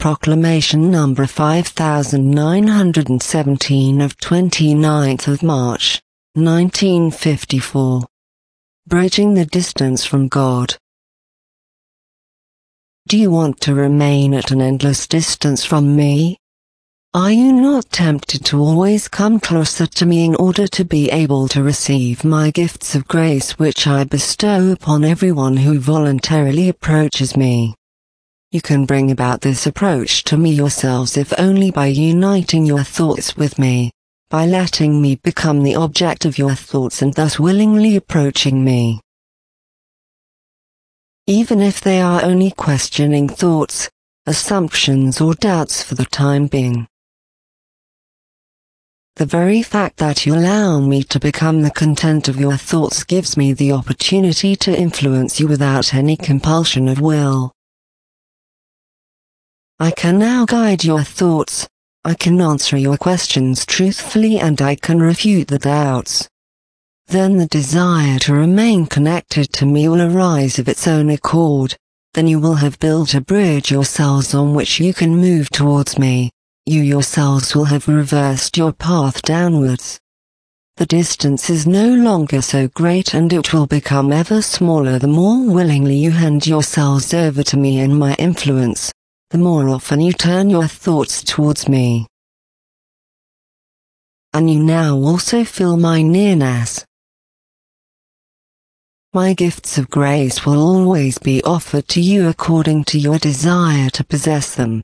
Proclamation number 5917 of 29th of March, 1954. Bridging the distance from God. Do you want to remain at an endless distance from me? Are you not tempted to always come closer to me in order to be able to receive my gifts of grace which I bestow upon everyone who voluntarily approaches me? You can bring about this approach to me yourselves if only by uniting your thoughts with me, by letting me become the object of your thoughts and thus willingly approaching me. Even if they are only questioning thoughts, assumptions or doubts for the time being. The very fact that you allow me to become the content of your thoughts gives me the opportunity to influence you without any compulsion of will. I can now guide your thoughts, I can answer your questions truthfully and I can refute the doubts. Then the desire to remain connected to me will arise of its own accord, then you will have built a bridge yourselves on which you can move towards me, you yourselves will have reversed your path downwards. The distance is no longer so great and it will become ever smaller the more willingly you hand yourselves over to me and my influence. The more often you turn your thoughts towards me. And you now also feel my nearness. My gifts of grace will always be offered to you according to your desire to possess them.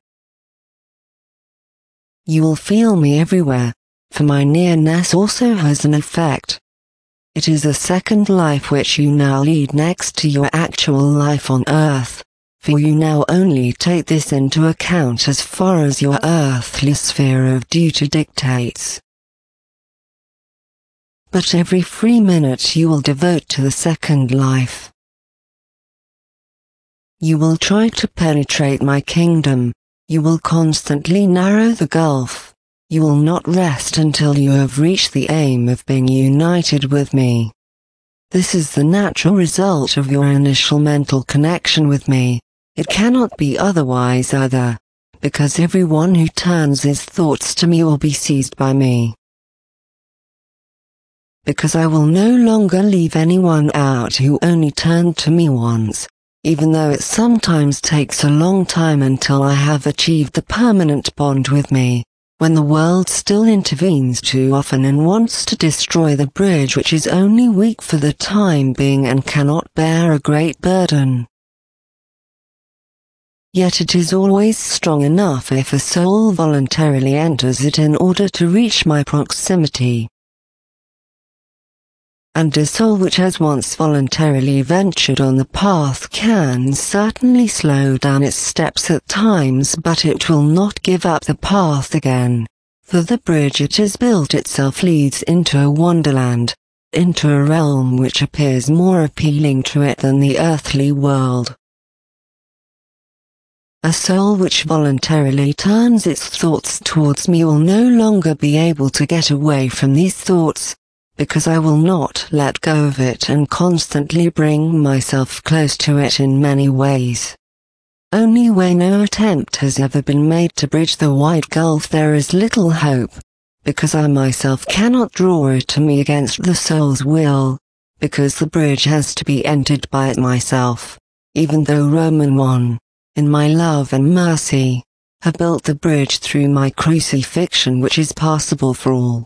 You will feel me everywhere, for my nearness also has an effect. It is a second life which you now lead next to your actual life on earth. For you now only take this into account as far as your earthly sphere of duty dictates. But every free minute you will devote to the second life. You will try to penetrate my kingdom, you will constantly narrow the gulf, you will not rest until you have reached the aim of being united with me. This is the natural result of your initial mental connection with me. It cannot be otherwise either, because everyone who turns his thoughts to me will be seized by me. Because I will no longer leave anyone out who only turned to me once, even though it sometimes takes a long time until I have achieved the permanent bond with me, when the world still intervenes too often and wants to destroy the bridge which is only weak for the time being and cannot bear a great burden. Yet it is always strong enough if a soul voluntarily enters it in order to reach my proximity. And a soul which has once voluntarily ventured on the path can certainly slow down its steps at times, but it will not give up the path again, for the bridge it has built itself leads into a wonderland, into a realm which appears more appealing to it than the earthly world. A soul which voluntarily turns its thoughts towards me will no longer be able to get away from these thoughts, because I will not let go of it and constantly bring myself close to it in many ways. Only where no attempt has ever been made to bridge the wide gulf there is little hope, because I myself cannot draw it to me against the soul's will, because the bridge has to be entered by it myself, even though Roman 1. In my love and mercy, have built the bridge through my crucifixion which is passable for all.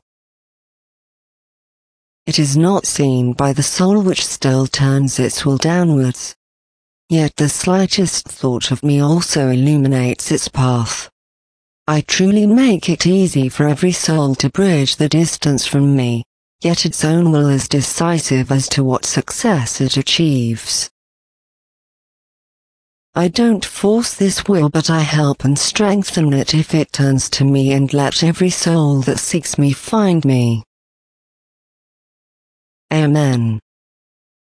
It is not seen by the soul which still turns its will downwards. Yet the slightest thought of me also illuminates its path. I truly make it easy for every soul to bridge the distance from me, yet its own will is decisive as to what success it achieves. I don't force this will, but I help and strengthen it if it turns to me, and let every soul that seeks me find me. Amen.